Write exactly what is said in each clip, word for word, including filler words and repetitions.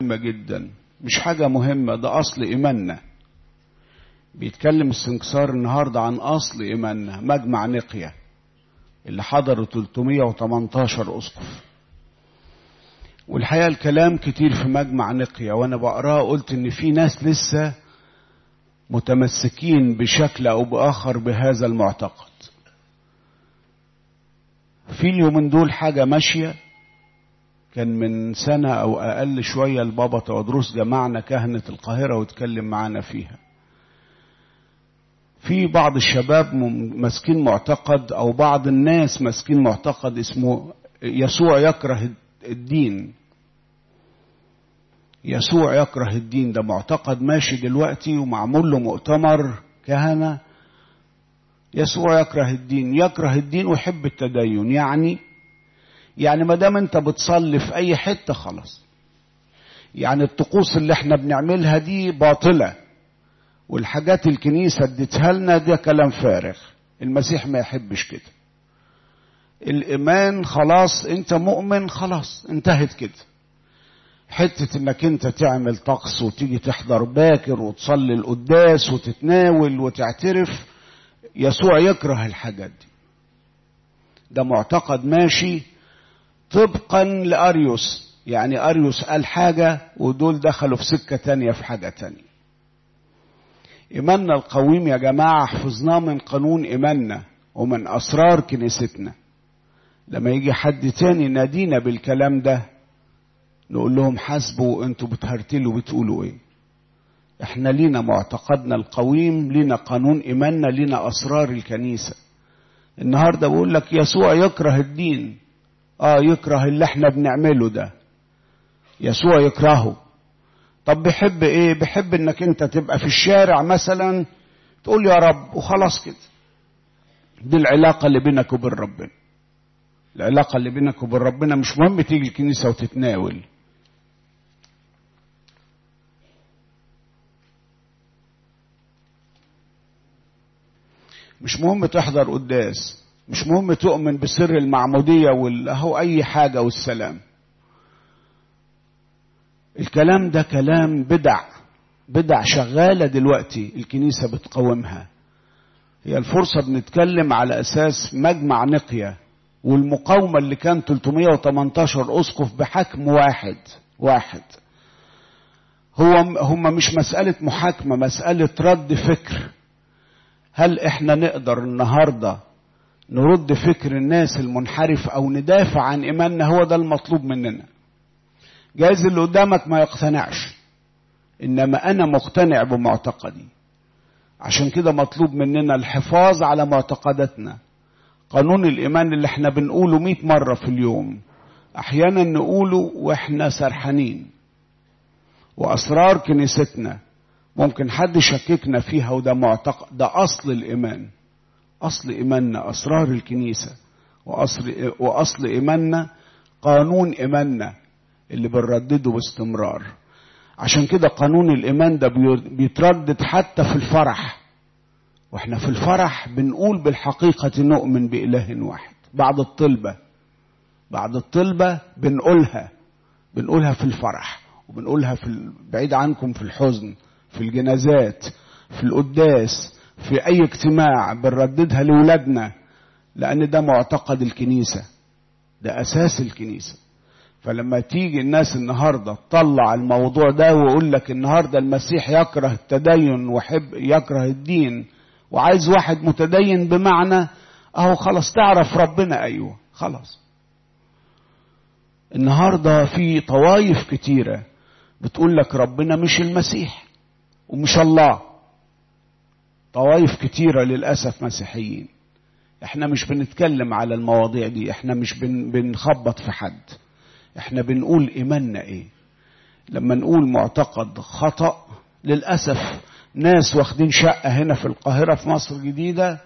مهمة جدا، مش حاجة مهمة، ده أصل إيماننا. بيتكلم السنكسار النهاردة عن أصل إيماننا، مجمع نقية اللي حضروا ثلاثمائة وثمانية عشر أسقف. والحقيقة الكلام كتير في مجمع نقية، وأنا بقراه قلت إن في ناس لسه متمسكين بشكل أو بآخر بهذا المعتقد. في اليومين دول حاجة ماشية، كان من سنة أو أقل شوية البابا تودروس جمعنا كهنة القاهرة واتكلم معنا فيها. في بعض الشباب ماسكين معتقد، أو بعض الناس ماسكين معتقد اسمه يسوع يكره الدين. يسوع يكره الدين ده معتقد ماشي دلوقتي ومعمول له مؤتمر كهنة. يسوع يكره الدين، يكره الدين ويحب التدين. يعني يعني ما دام انت بتصلي في اي حته خلاص، يعني الطقوس اللي احنا بنعملها دي باطله، والحاجات الكنيسه اديتها لنا ده كلام فارغ. المسيح ما يحبش كده. الايمان خلاص، انت مؤمن خلاص انتهت كده. حته انك انت تعمل طقس وتيجي تحضر باكر وتصلي القداس وتتناول وتعترف، يسوع يكره الحاجات دي. ده معتقد ماشي طبقا لأريوس. يعني أريوس قال حاجة ودول دخلوا في سكة تانية في حاجة تانية. إيماننا القويم يا جماعة حفظناه من قانون إيماننا ومن أسرار كنيستنا. لما يجي حد تاني ينادينا بالكلام ده نقول لهم حاسبوا انتوا بتهرتلوا بتقولوا ايه. احنا لينا معتقدنا القويم، لينا قانون إيماننا، لينا أسرار الكنيسة. النهاردة بقول لك يسوع يكره الدين. اه يكره اللي احنا بنعمله ده، يسوع يكرهه. طب بيحب ايه؟ بيحب انك انت تبقى في الشارع مثلا تقول يا رب وخلاص كده. دي العلاقة اللي بينك وبين ربنا. العلاقة اللي بينك وبين ربنا مش مهم تيجي الكنيسة وتتناول. مش مهم تحضر قداس، مش مهم تؤمن بسر المعمودية والهو أي حاجة والسلام. الكلام ده كلام بدع، بدع شغالة دلوقتي الكنيسة بتقومها. هي الفرصة بنتكلم على أساس مجمع نقية والمقاومة اللي كان ثلاثمائة وثمانية عشر أسقف بحكم واحد واحد. هو هم مش مسألة محاكمة، مسألة رد فكر. هل احنا نقدر النهاردة نرد فكر الناس المنحرف او ندافع عن ايماننا؟ هو ده المطلوب مننا. جايز اللي قدامك ما يقتنعش، انما انا مقتنع بمعتقدي. عشان كده مطلوب مننا الحفاظ على معتقداتنا. قانون الايمان اللي احنا بنقوله مئة مرة في اليوم احيانا نقوله واحنا سرحانين. واسرار كنيستنا ممكن حد يشككنا فيها، وده معتقد، ده اصل الايمان، اصل ايماننا، اسرار الكنيسة. واصل واصل ايماننا قانون ايماننا اللي بنردده باستمرار. عشان كده قانون الايمان ده بيتردد حتى في الفرح. واحنا في الفرح بنقول بالحقيقة نؤمن بإله واحد. بعد الطلبة بعد الطلبة بنقولها بنقولها في الفرح، وبنقولها في بعيد عنكم في الحزن، في الجنازات، في القداس، في اي اجتماع بنرددها لولادنا، لان ده معتقد الكنيسة، ده اساس الكنيسة. فلما تيجي الناس النهاردة تطلع الموضوع ده ويقول لك النهاردة المسيح يكره التدين وحب يكره الدين، وعايز واحد متدين بمعنى اهو خلاص تعرف ربنا، ايوه خلاص. النهاردة في طوائف كتيرة بتقول لك ربنا مش المسيح ومش الله. طوائف كتيرة للأسف مسيحيين. احنا مش بنتكلم على المواضيع دي، احنا مش بن بنخبط في حد، احنا بنقول ايماننا ايه. لما نقول معتقد خطأ، للأسف ناس واخدين شقة هنا في القاهرة في مصر الجديدة،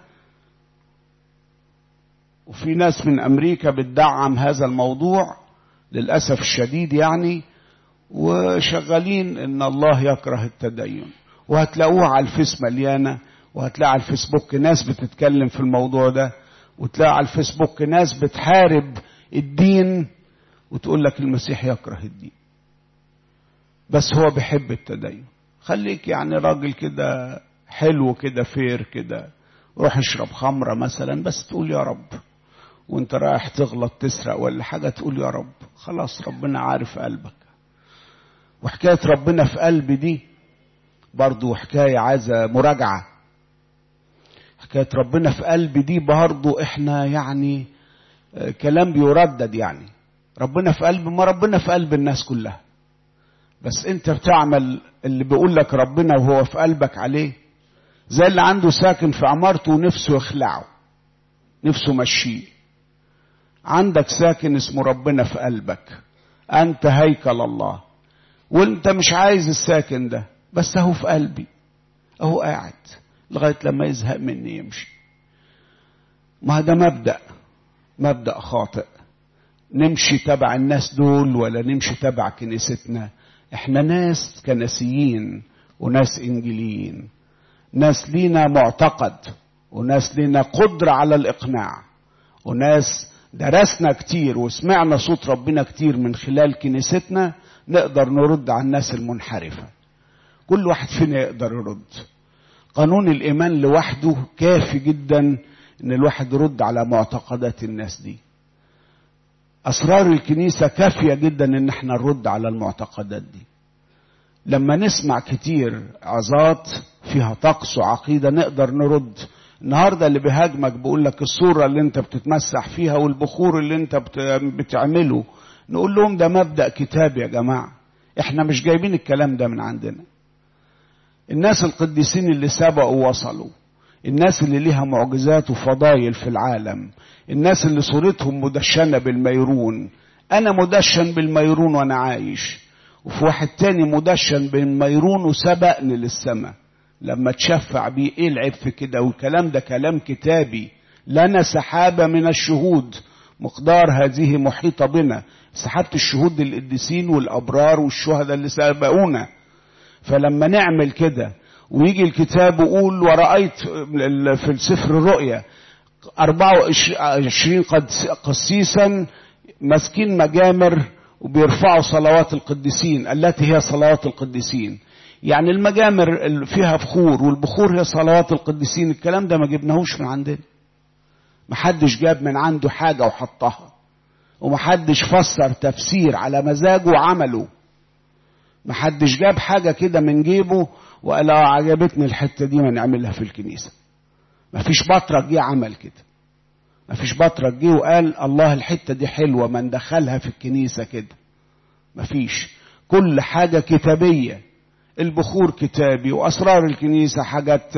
وفي ناس من أمريكا بتدعم هذا الموضوع للأسف الشديد يعني، وشغالين ان الله يكره التدين. وهتلاقوها على الفيس مليانة، وهتلاقي على الفيسبوك ناس بتتكلم في الموضوع ده، وتلاقي على الفيسبوك ناس بتحارب الدين وتقول لك المسيح يكره الدين. بس هو بيحب التدين. خليك يعني راجل كده حلو كده فير كده، روح اشرب خمرة مثلا بس تقول يا رب، وانت رايح تغلط تسرق ولا حاجة تقول يا رب، خلاص ربنا عارف قلبك. وحكاية ربنا في قلبي دي برضو حكاية عايزة مراجعة. حكاية ربنا في قلبي دي برضو احنا يعني كلام بيردد، يعني ربنا في قلب، ما ربنا في قلب الناس كلها، بس انت بتعمل اللي بيقول لك ربنا وهو في قلبك عليه. زي اللي عنده ساكن في عمارته ونفسه يخلعه، نفسه مشيه. عندك ساكن اسمه ربنا في قلبك، انت هيكل الله، وانت مش عايز الساكن ده، بس اهو في قلبي، اهو قاعد لغاية لما يزهق مني يمشي. ما ده مبدأ مبدأ خاطئ. نمشي تبع الناس دول ولا نمشي تبع كنيستنا؟ احنا ناس كنسيين وناس انجيليين، ناس لينا معتقد وناس لينا قدرة على الاقناع، وناس درسنا كتير وسمعنا صوت ربنا كتير من خلال كنيستنا، نقدر نرد على الناس المنحرفة. كل واحد فينا يقدر يرد. قانون الإيمان لوحده كافي جدا ان الواحد يرد على معتقدات الناس دي. أسرار الكنيسة كافية جدا ان احنا نرد على المعتقدات دي. لما نسمع كتير عظات فيها طقس وعقيدة نقدر نرد. النهاردة اللي بيهاجمك بيقول لك الصورة اللي انت بتتمسح فيها والبخور اللي انت بتعمله، نقول لهم ده مبدأ كتاب يا جماعة، احنا مش جايبين الكلام ده من عندنا. الناس القديسين اللي سبقوا وصلوا، الناس اللي ليها معجزات وفضايل في العالم، الناس اللي صورتهم مدشنة بالميرون. انا مدشن بالميرون وانا عايش، وفي واحد تاني مدشن بالميرون وسبقني للسماء لما تشفع بيه. ايه العيب في كده؟ والكلام ده كلام كتابي. لنا سحابة من الشهود مقدار هذه محيطة بنا. سحابة الشهود القديسين والأبرار والشهداء اللي سبقونا. فلما نعمل كده ويجي الكتاب يقول ورأيت في السفر الرؤيا أربعة وعشرين قسيسا ماسكين مجامر وبيرفعوا صلوات القديسين التي هي صلوات القديسين. يعني المجامر فيها بخور والبخور هي صلوات القديسين. الكلام ده ما جبناهوش من عندنا، محدش جاب من عنده حاجة وحطها، ومحدش فسر تفسير على مزاجه وعمله. محدش جاب حاجة كده من جيبه وقال اه عجبتني الحتة دي ما نعملها في الكنيسة. مفيش بطرك جه عمل كده، مفيش بطرك جه وقال الله الحتة دي حلوة ما ندخلها في الكنيسة كده. مفيش. كل حاجة كتابية. البخور كتابي، وأسرار الكنيسة حاجات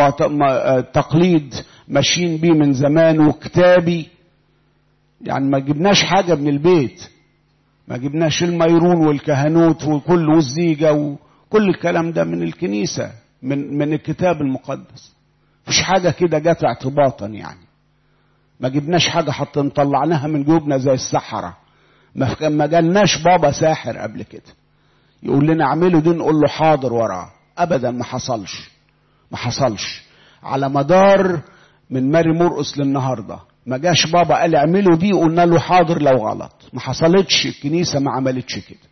تقليد ماشيين بيه من زمان وكتابي. يعني ما جبناش حاجة من البيت، ما جبناش الميرون والكهنوت وكل والزيجة وكل الكلام ده من الكنيسة، من من الكتاب المقدس. مفيش حاجة كده جت اعتباطا، يعني ما جبناش حاجة حتى نطلعناها من جوبنا زي السحرة. ما جالناش بابا ساحر قبل كده يقول لنا اعملوا دي نقول له حاضر وراه. ابدا ما حصلش، ما حصلش. على مدار من ماري مرقس للنهارده ما جاش بابا قال اعملوا دي وقلنا له حاضر لو غلط. ما حصلتش. الكنيسة ما عملتش كده.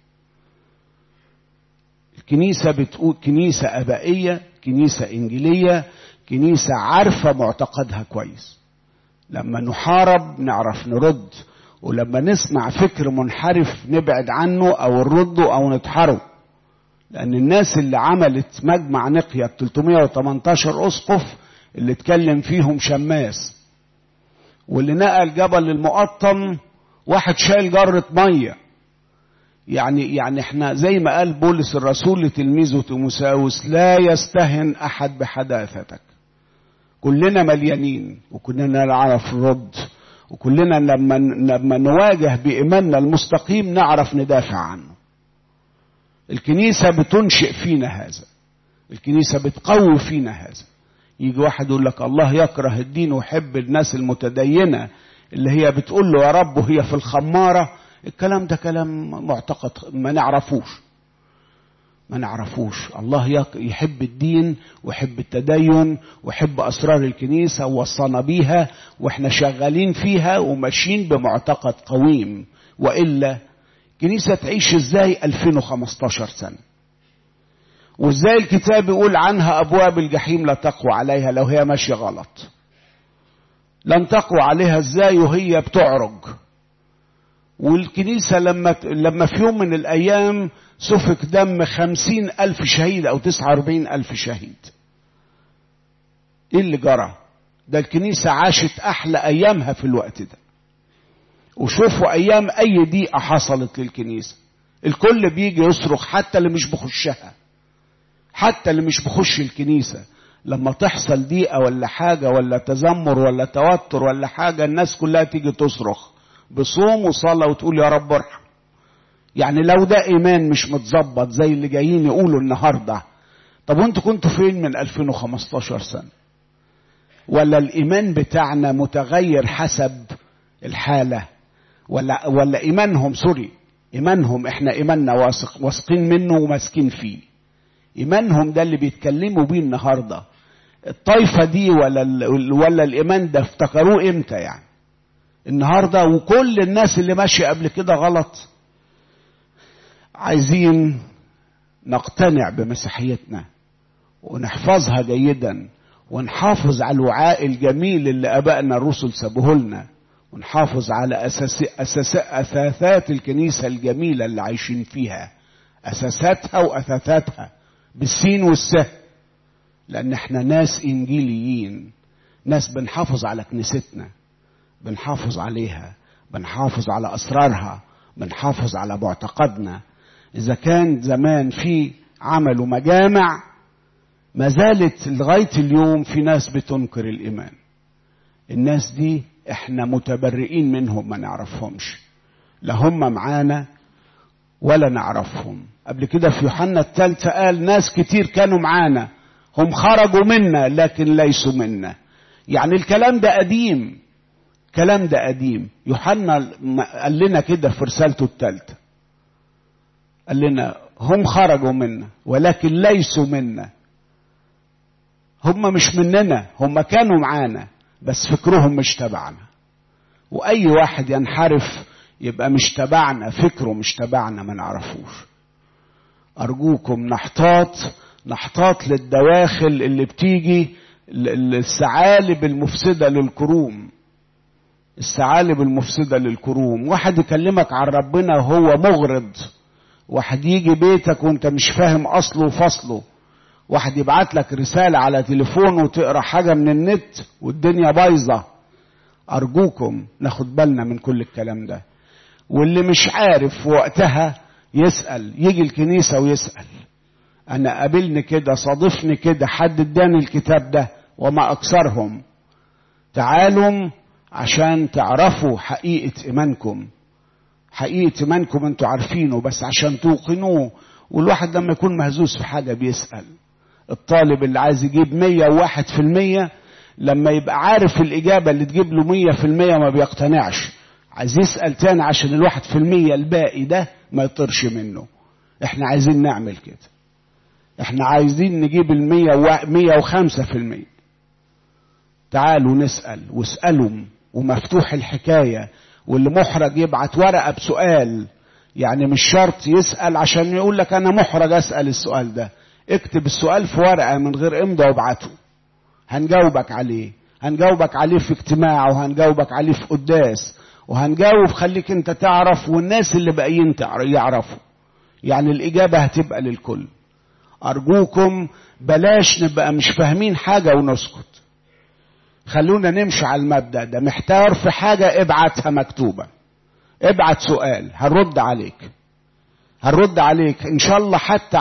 الكنيسة بتقول كنيسة أبائية، كنيسة إنجيلية، كنيسة عارفة معتقدها كويس. لما نحارب نعرف نرد، ولما نسمع فكر منحرف نبعد عنه أو نرده أو نتحره. لأن الناس اللي عملت مجمع نقية ثلاثمائة وثمانية عشر أسقف اللي اتكلم فيهم شماس، واللي نقل جبل المقطم واحد شايل جرة مية. يعني يعني احنا زي ما قال بولس الرسول لتلميذه تيموثاوس لا يستهن أحد بحداثتك. كلنا مليانين وكلنا نعرف نرد، وكلنا لما لما نواجه بإيماننا المستقيم نعرف ندافع عنه. الكنيسة بتنشئ فينا هذا، الكنيسة بتقوي فينا هذا. يجي واحد يقول لك الله يكره الدين ويحب الناس المتدينة اللي هي بتقول له يا رب وهي في الخمارة. الكلام ده كلام معتقد ما نعرفوش، ما نعرفوش. الله يحب الدين ويحب التدين ويحب أسرار الكنيسة ووصانا بيها، واحنا شغالين فيها وماشيين بمعتقد قويم. وإلا كنيسة تعيش ازاي ألفين وخمستاشر سنة؟ وازاي الكتاب يقول عنها ابواب الجحيم لا تقوى عليها لو هي ماشية غلط؟ لن تقوى عليها ازاي وهي بتعرج؟ والكنيسة لما لما في يوم من الايام سفك دم خمسين الف شهيد او تسعة واربعين الف شهيد، ايه اللي جرى؟ ده الكنيسة عاشت احلى ايامها في الوقت ده. وشوفوا ايام اي ضيقة حصلت للكنيسة، الكل بيجي يصرخ، حتى اللي مش بخشها، حتى اللي مش بخش الكنيسة لما تحصل ضيقة ولا حاجة ولا تذمر ولا توتر ولا حاجة، الناس كلها تيجي تصرخ بصوم وصلاة وتقول يا رب ارحم. يعني لو ده ايمان مش متظبط زي اللي جايين يقولوا النهاردة، طب وانتوا كنتوا فين من ألفين وخمستاشر سنة؟ ولا الايمان بتاعنا متغير حسب الحالة؟ ولا ولا ايمانهم سوري ايمانهم احنا ايماننا واثق واثقين منه وماسكين فيه. ايمانهم ده اللي بيتكلموا بيه النهارده، الطائفه دي ولا ولا الايمان ده افتكروه امتى يعني؟ النهارده. وكل الناس اللي ماشيه قبل كده غلط. عايزين نقتنع بمسيحيتنا ونحفظها جيدا، ونحافظ على الوعاء الجميل اللي ابائنا الرسل سابوه لنا، ونحافظ على أساس أساس أثاثات الكنيسة الجميلة اللي عايشين فيها، أساساتها وأثاثاتها بالسين والسه، لأن احنا ناس إنجيليين، ناس بنحافظ على كنيستنا، بنحافظ عليها، بنحافظ على أسرارها، بنحافظ على معتقدنا. إذا كان زمان في عملوا مجامع، ما زالت لغاية اليوم في ناس بتنكر الإيمان. الناس دي احنا متبرئين منهم، ما نعرفهمش، لا هم معانا ولا نعرفهم. قبل كده في يوحنا الثالثة قال ناس كتير كانوا معانا هم خرجوا منا لكن ليسوا منا. يعني الكلام ده قديم، الكلام ده قديم. يوحنا قال لنا كده في رسالته الثالثة، قال لنا هم خرجوا منا ولكن ليسوا منا. هم مش مننا، هم كانوا معانا بس فكرهم مش تبعنا. واي واحد ينحرف يبقى مش تبعنا، فكره مش تبعنا، ما نعرفوش. ارجوكم نحتاط نحتاط للدواخل اللي بتيجي، الثعالب المفسدة للكروم، الثعالب المفسدة للكروم. واحد يكلمك عن ربنا وهو مغرض، واحد يجي بيتك وانت مش فاهم اصله وفصله، واحد يبعت لك رسالة على تليفون وتقرأ حاجة من النت والدنيا بايظة. أرجوكم ناخد بالنا من كل الكلام ده. واللي مش عارف وقتها يسأل، يجي الكنيسة ويسأل. أنا قابلني كده، صادفني كده، حد اداني الكتاب ده وما أكثرهم. تعالوا عشان تعرفوا حقيقة إيمانكم، حقيقة إيمانكم انتوا عارفينه بس عشان توقنوه. والواحد لما يكون مهزوز في حاجة بيسأل. الطالب اللي عايز يجيب مية وواحد في المية لما يبقى عارف الإجابة اللي تجيب له مية في المية ما بيقتنعش، عايز يسأل تاني عشان الواحد في المية الباقي ده ما يطرش منه. احنا عايزين نعمل كده، احنا عايزين نجيب المية ومية وخمسة في المية. تعالوا نسأل واسألوا، ومفتوح الحكاية. واللي محرج يبعت ورقة بسؤال، يعني مش شرط يسأل عشان يقول لك أنا محرج أسأل السؤال ده. اكتب السؤال في ورقة من غير امضى وابعته، هنجاوبك عليه، هنجاوبك عليه في اجتماع، وهنجاوبك عليه في قداس، وهنجاوب. خليك انت تعرف والناس اللي باقيين يعرفوا، يعني الإجابة هتبقى للكل. أرجوكم بلاش نبقى مش فاهمين حاجة ونسكت، خلونا نمشي على المبدأ ده. محتار في حاجة ابعتها مكتوبة، ابعت سؤال هنرد عليك، هنرد عليك إن شاء الله حتى